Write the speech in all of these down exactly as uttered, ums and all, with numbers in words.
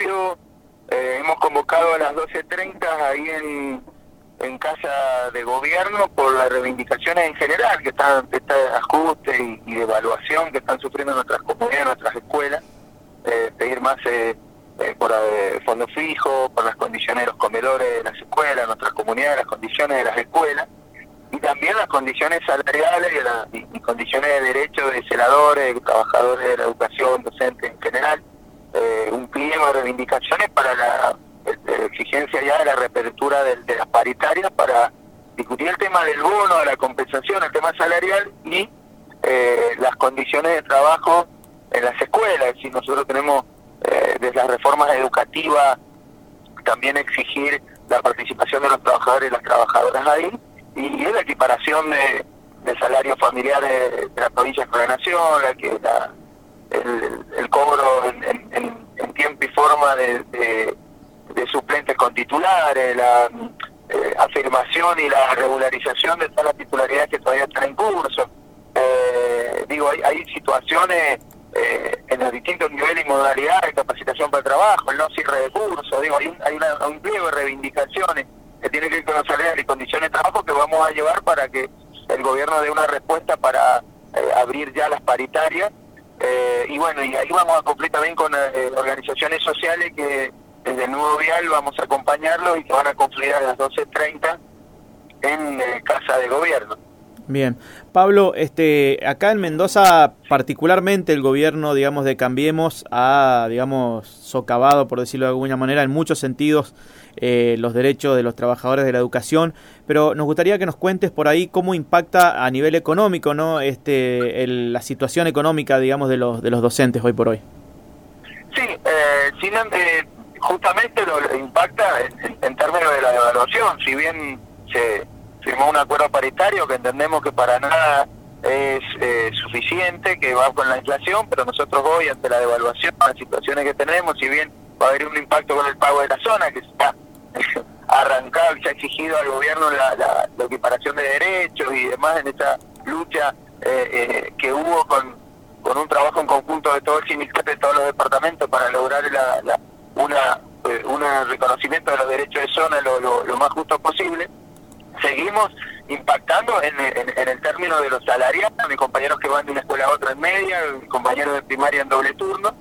sentido, eh, hemos convocado a las doce treinta ahí en, en Casa de Gobierno por las reivindicaciones en general, que están este ajuste y, y devaluación que están sufriendo nuestras comunidades, nuestras escuelas, eh, pedir más eh, eh, por eh, fondo fijo, por las condiciones de los comedores de las escuelas, nuestras comunidades, las condiciones de las escuelas, y también las condiciones salariales y, la, y, y condiciones de derecho de celadores, de trabajadores de la educación, docentes en general, eh, un pliego de reivindicaciones para la, la exigencia ya de la reapertura de, de las paritarias para discutir el tema del bono, de la compensación, el tema salarial y eh, las condiciones de trabajo en las escuelas. Es decir, nosotros tenemos eh, desde las reformas educativas también exigir la participación de los trabajadores y las trabajadoras ahí, y es la equiparación de, de salarios familiares de la provincia con la nación, la que la, el, el cobro en, en, en tiempo y forma de, de, de suplentes con titulares, la eh, afirmación y la regularización de todas las titularidades que todavía están en curso. Eh, digo, hay, hay situaciones eh, en los distintos niveles y modalidades de capacitación para el trabajo, el no cierre de curso, digo, hay un, hay una, un pliego de reivindicaciones que tiene que ver con los salarios y condiciones de trabajo que vamos a llevar para que el gobierno dé una respuesta para eh, abrir ya las paritarias, eh, y bueno, y ahí vamos a cumplir también con eh, organizaciones sociales que desde el Nuevo Vial vamos a acompañarlos y que van a confluir a las doce treinta en eh, Casa de Gobierno. Bien. Pablo, este, acá en Mendoza particularmente el gobierno, digamos, de Cambiemos ha, digamos, socavado, por decirlo de alguna manera, en muchos sentidos eh, los derechos de los trabajadores de la educación, pero nos gustaría que nos cuentes por ahí cómo impacta a nivel económico, ¿no? Este, el, la situación económica, digamos, de los de los docentes hoy por hoy. Sí, eh, sin, eh, justamente lo, lo impacta en, en términos de la devaluación, si bien se firmó un acuerdo paritario que entendemos que para nada es eh, suficiente, que va con la inflación, pero nosotros hoy ante la devaluación, las situaciones que tenemos, si bien va a haber un impacto con el pago de la zona, que se ha arrancado y se ha exigido al gobierno la, la, la equiparación de derechos y demás en esa lucha eh, eh, que hubo con, con un trabajo en conjunto de todo el sindicato, de todos los departamentos para lograr la, la, una eh, un reconocimiento de los derechos de zona lo, lo, lo más justo posible. Seguimos impactando en, en, en el término de los salariales, mis compañeros que van de una escuela a otra en media, mis compañeros de primaria en doble turno,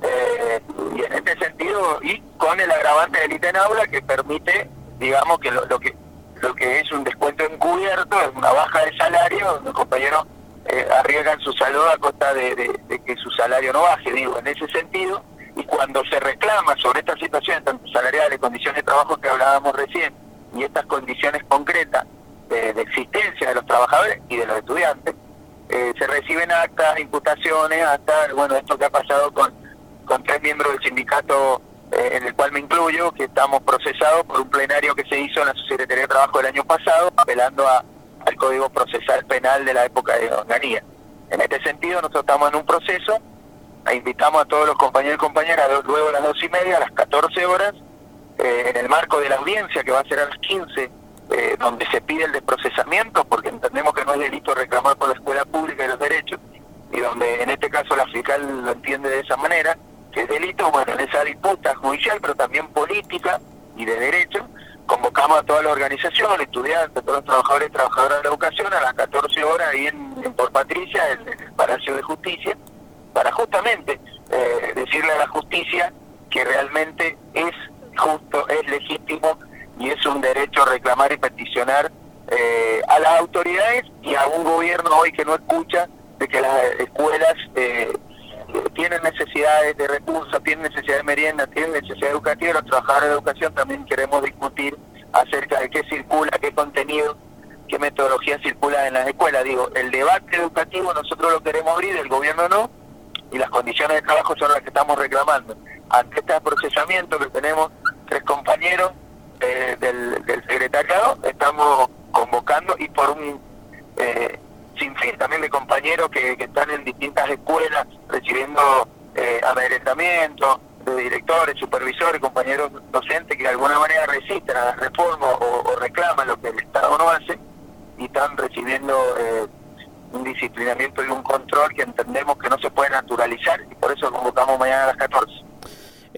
eh, y en este sentido, y con el agravante del ítem aula que permite, digamos, que lo, lo que lo que es un descuento encubierto, es una baja de salario, los compañeros eh, arriesgan su salud a costa de, de, de que su salario no baje, digo, en ese sentido, y cuando se reclama sobre esta situación, tanto salariales, condiciones de trabajo que hablábamos recién, y estas condiciones concretas de, de existencia de los trabajadores y de los estudiantes, eh, se reciben actas, imputaciones, hasta, bueno, esto que ha pasado con, con tres miembros del sindicato, eh, en el cual me incluyo, que estamos procesados por un plenario que se hizo en la Subsecretaría de Trabajo del año pasado, apelando a, al Código Procesal Penal de la época de Onganía. En este sentido, nosotros estamos en un proceso, e invitamos a todos los compañeros y compañeras, luego a las dos y media, a las catorce horas, Eh, en el marco de la audiencia que va a ser a las quince, eh, donde se pide el desprocesamiento, porque entendemos que no es delito reclamar por la escuela pública y los derechos, y donde en este caso la fiscal lo entiende de esa manera, que es delito, bueno, en esa disputa judicial, pero también política y de derecho, convocamos a todas las organizaciones, estudiantes, a todos los trabajadores y trabajadoras de la educación a las catorce horas ahí en, en Por Patricia, en, en el Palacio de Justicia, para justamente eh, decirle a la justicia que realmente es justo, es legítimo y es un derecho reclamar y peticionar eh, a las autoridades y a un gobierno hoy que no escucha de que las escuelas eh, tienen necesidades de recursos, tienen necesidad de merienda, tienen necesidad educativa. Los trabajadores de educación también queremos discutir acerca de qué circula, qué contenido, qué metodología circula en las escuelas. Digo, el debate educativo nosotros lo queremos abrir, el gobierno no, y las condiciones de trabajo son las que estamos reclamando. Ante este procesamiento que tenemos tres compañeros eh, del, del secretariado, estamos convocando, y por un eh, sinfín también de compañeros que, que están en distintas escuelas recibiendo eh, amedrentamiento, de directores, supervisores, compañeros docentes que de alguna manera resisten a la reforma o, o reclaman lo que el Estado no hace, y están recibiendo eh, un disciplinamiento y un control que entendemos que no se puede naturalizar, y por eso convocamos mañana a las catorce.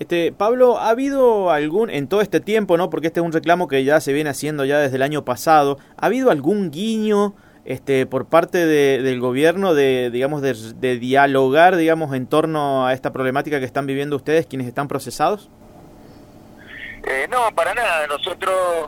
Este, Pablo, ¿ha habido algún, en todo este tiempo, no, porque este es un reclamo que ya se viene haciendo ya desde el año pasado, ¿ha habido algún guiño este, por parte de, del gobierno de, digamos, de, de dialogar, digamos, en torno a esta problemática que están viviendo ustedes, quienes están procesados? Eh, no, para nada. Nosotros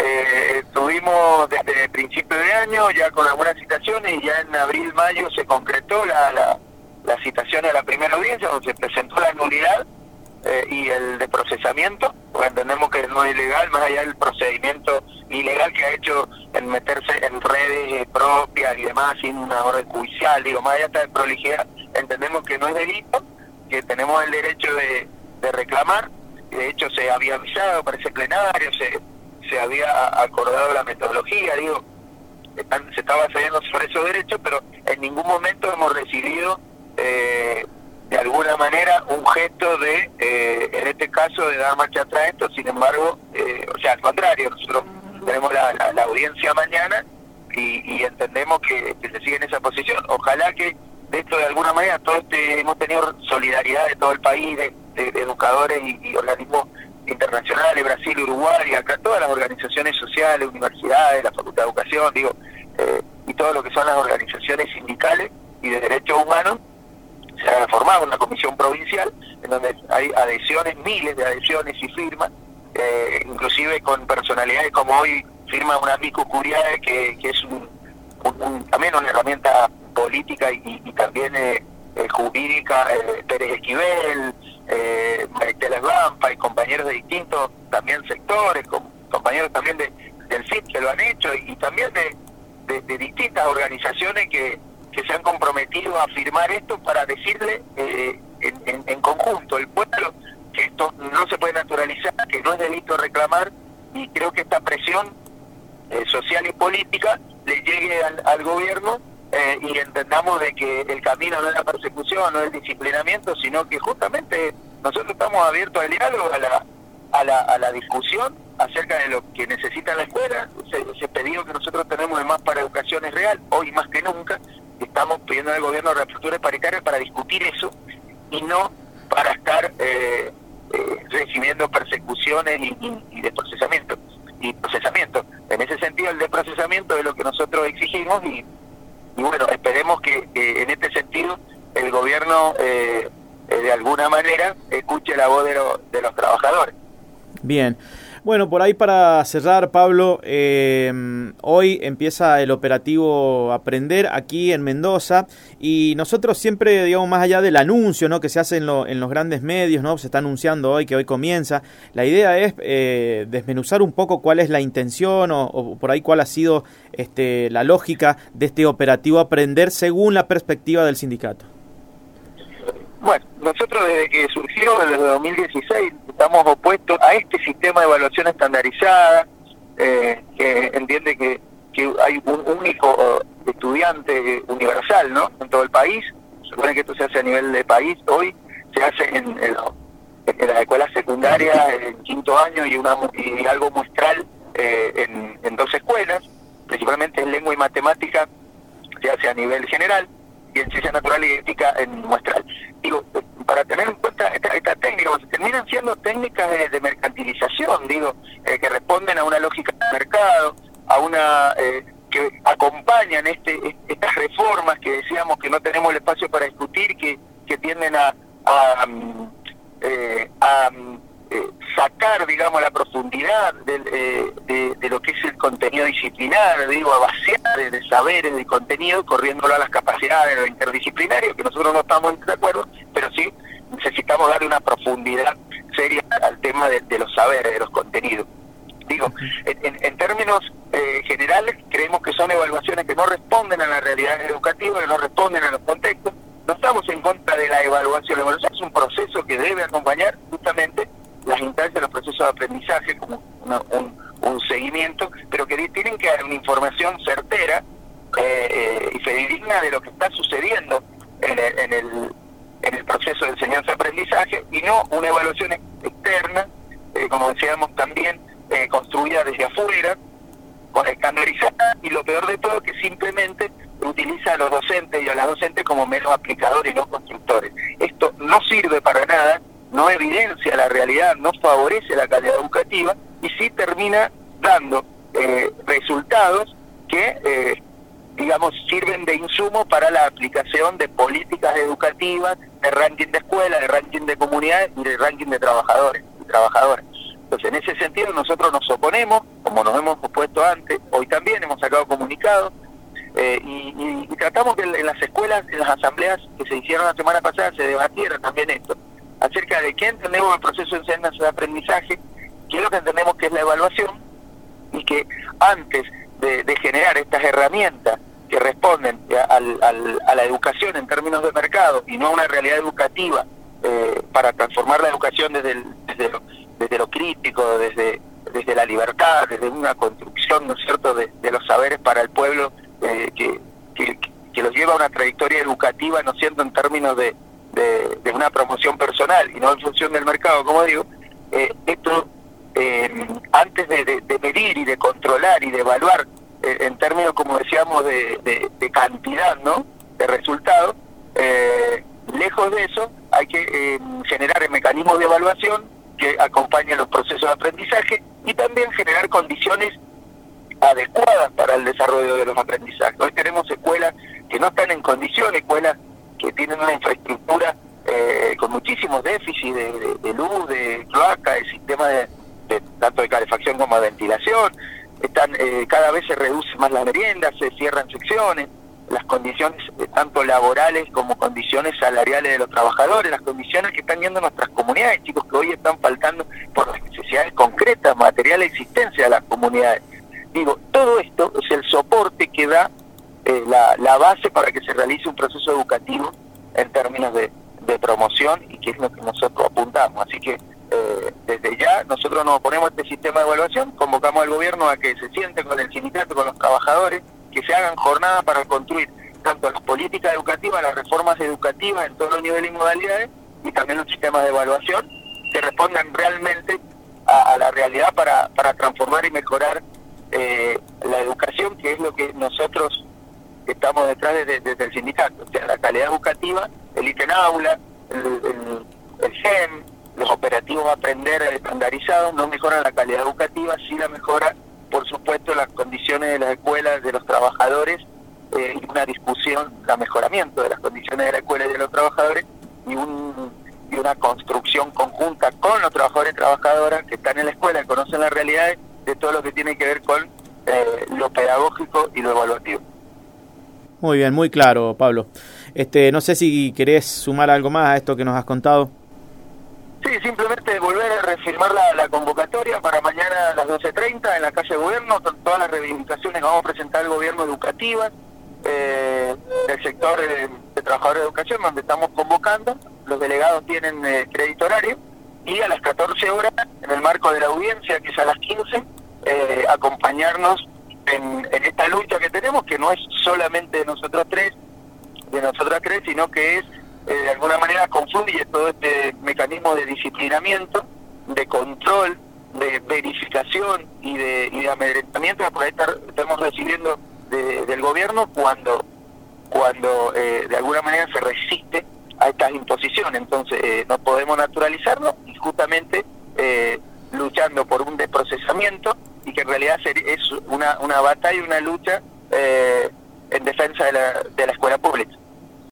eh, tuvimos desde el principio de año ya con algunas citaciones y ya en abril, mayo se concretó la, la, la citación a la primera audiencia donde se presentó la nulidad eh, y el de procesamiento, porque entendemos que no es ilegal, más allá del procedimiento ilegal que ha hecho en meterse en redes propias y demás sin una orden judicial, digo, más allá de prolijidad, entendemos que no es delito, que tenemos el derecho de, de reclamar. De hecho se había avisado para ese plenario, se, se había acordado la metodología, digo, están, se estaba cediendo sobre esos derechos, pero en ningún momento hemos recibido eh, de alguna manera un gesto de, eh, en este caso, de dar marcha atrás a esto. Sin embargo, eh, o sea, al contrario, nosotros tenemos la, la, la audiencia mañana y, y entendemos que, que se sigue en esa posición. Ojalá que de esto de alguna manera todo este, hemos tenido solidaridad de todo el país, de, de, de educadores y, y organismos internacionales, Brasil, Uruguay, acá todas las organizaciones sociales, universidades, la Facultad de Educación, digo, eh, y todo lo que son las organizaciones sindicales y de derechos humanos. Se ha formado una comisión provincial en donde hay adhesiones, miles de adhesiones y firmas, eh, inclusive con personalidades como hoy firma una amicus curiae que, que es un, un, un, también una herramienta política y, y también eh, eh, jurídica, eh, Pérez Esquivel, eh, Maristela Vampa y compañeros de distintos también sectores, com, compañeros también de, del C I P que lo han hecho y, y también de, de, de distintas organizaciones que, que se han comprometido a firmar esto para decirle eh, en, en, en conjunto el pueblo que esto no se puede naturalizar, que no es delito reclamar, y creo que esta presión eh, social y política le llegue al, al gobierno eh, y entendamos de que el camino no es la persecución, no es el disciplinamiento, sino que justamente nosotros estamos abiertos al diálogo, a la, a la, a la discusión acerca de lo que necesita la escuela. Ese, ese pedido que nosotros tenemos de más para educación es real, hoy más que nunca. Estamos pidiendo al gobierno reaperturas paritarias para discutir eso y no para estar eh, eh, recibiendo persecuciones y, y, y de procesamiento y procesamiento. En ese sentido, el de procesamiento es lo que nosotros exigimos y, y bueno, esperemos que, que en este sentido el gobierno eh, eh, de alguna manera escuche la voz de, lo, de los trabajadores. Bien. Bueno, por ahí para cerrar, Pablo, eh, hoy empieza el operativo Aprender aquí en Mendoza y nosotros siempre, digamos, más allá del anuncio, ¿no?, que se hace en, lo, en los grandes medios, ¿no?, se está anunciando hoy que hoy comienza, la idea es eh, desmenuzar un poco cuál es la intención o, o por ahí cuál ha sido este, la lógica de este operativo Aprender según la perspectiva del sindicato. Bueno, nosotros desde que surgió, desde dos mil dieciséis, estamos opuestos a este sistema de evaluación estandarizada, eh, que entiende que, que hay un único estudiante universal, ¿no?, en todo el país. Se supone que esto se hace a nivel de país. Hoy se hace en, en, en las escuelas secundarias, en quinto año, y, una, y algo muestral eh, en, en dos escuelas, principalmente en lengua y matemática, se hace a nivel general, y en ciencia natural y ética en muestral. Digo, para tener en cuenta esta, esta técnica, pues, terminan siendo técnicas de, de mercantilización, digo, eh, que responden a una lógica de mercado, a una eh, que acompañan este estas reformas que decíamos que no tenemos el espacio para discutir, que, que tienden a, a, eh, a eh, sacar, digamos, la profundidad de, eh, de, de lo que es el contenido disciplinar, digo, a vaciar de, de saberes, de contenido, corriéndolo a las capacidades de lo interdisciplinario, que nosotros no estamos de acuerdo, pero sí necesitamos darle una profundidad seria al tema de, de los saberes, de los contenidos. Digo, en, en, en términos eh, generales, creemos que son evaluaciones que no responden a la realidad educativa, que no responden a los contextos. No estamos en contra de la evaluación. La evaluación es un proceso que debe acompañar justamente las instancias de los procesos de aprendizaje, como una, un, un seguimiento, pero que tienen que dar una información certera eh, eh, y fidedigna de lo que está sucediendo en el, en el, en el proceso de enseñanza-aprendizaje, y no una evaluación externa, eh, como decíamos también, eh, construida desde afuera, con estandarizada, y lo peor de todo, que simplemente utiliza a los docentes y a las docentes como meros aplicadores y no constructores. Esto no sirve para nada, no evidencia la realidad, no favorece la calidad educativa y sí termina dando eh, resultados que, eh, digamos, sirven de insumo para la aplicación de políticas educativas, de ranking de escuelas, de ranking de comunidades y de ranking de trabajadores y trabajadoras. Entonces, en ese sentido, nosotros nos oponemos, como nos hemos opuesto antes, hoy también hemos sacado comunicados, eh, y, y, y tratamos que en las escuelas, en las asambleas que se hicieron la semana pasada, se debatiera también esto, acerca de qué entendemos el proceso de enseñanza-aprendizaje, qué es lo que entendemos que es la evaluación, y que antes de, de generar estas herramientas que responden al, al, a la educación en términos de mercado y no a una realidad educativa, eh, para transformar la educación desde, el, desde, lo, desde lo crítico, desde, desde la libertad, desde una construcción, ¿no es cierto?, de, de los saberes para el pueblo, eh, que, que, que los lleva a una trayectoria educativa, ¿no es cierto?, en términos de, de, de una promoción personal y no en función del mercado, como digo. eh, esto eh, antes de, de, de medir y de controlar y de evaluar eh, en términos, como decíamos, de, de, de cantidad, ¿no?, de resultados, eh, lejos de eso hay que eh, generar mecanismos de evaluación que acompañen los procesos de aprendizaje y también generar condiciones adecuadas para el desarrollo de los aprendizajes. Hoy tenemos escuelas que no están en condiciones, escuelas que tienen una infraestructura eh, con muchísimos déficits de, de, de luz, de cloaca, de sistema de, de tanto de calefacción como de ventilación. Están eh, cada vez se reduce más las meriendas, se cierran secciones, las condiciones eh, tanto laborales como condiciones salariales de los trabajadores, las condiciones que están yendo nuestras comunidades, chicos, que hoy están faltando por las necesidades concretas, material de existencia de las comunidades. Digo, todo esto es el soporte que da eh, la, la base para que se realice un proceso educativo en términos de, de promoción, y que es lo que nosotros apuntamos. Así que eh, desde ya nosotros nos oponemos a este sistema de evaluación, convocamos al gobierno a que se siente con el sindicato, con los trabajadores, que se hagan jornadas para construir tanto las políticas educativas, las reformas educativas en todos los niveles y modalidades, y también los sistemas de evaluación que respondan realmente a, a la realidad para, para transformar y mejorar eh, la educación, que es lo que nosotros estamos detrás desde, desde el sindicato. O sea, la calidad educativa, el ítem aula, el, el, el G E M, los operativos aprender estandarizados no mejoran la calidad educativa, sí la mejora, por supuesto, las condiciones de las escuelas, de los trabajadores, eh, y una discusión, la mejoramiento de las condiciones de la escuela y de los trabajadores, y, un, y una construcción conjunta con los trabajadores y trabajadoras que están en la escuela, que conocen las realidades de todo lo que tiene que ver con eh, lo pedagógico y lo evaluativo. Muy bien, muy claro, Pablo. Este, no sé si querés sumar algo más a esto que nos has contado. Sí, simplemente volver a reafirmar la, la convocatoria para mañana a las doce treinta en la calle Gobierno, con todas las reivindicaciones que vamos a presentar al gobierno educativas, eh, del sector de, de trabajadores de educación, donde estamos convocando. Los delegados tienen eh, crédito horario, y a las catorce horas, en el marco de la audiencia, que es a las quince, eh, acompañarnos en, en esta lucha que tenemos, que no es solamente de nosotros tres, de nosotras tres, sino que es, eh, de alguna manera, confluye todo este mecanismo de disciplinamiento, de control, de verificación y de, y de amedrentamiento que por ahí estar, estamos recibiendo de, del gobierno cuando, cuando eh, de alguna manera se resiste a estas imposiciones. Entonces eh, no podemos naturalizarlo, y justamente eh, luchando por un desprocesamiento, y que en realidad es una, una batalla, una lucha eh, en defensa de la, de la escuela pública.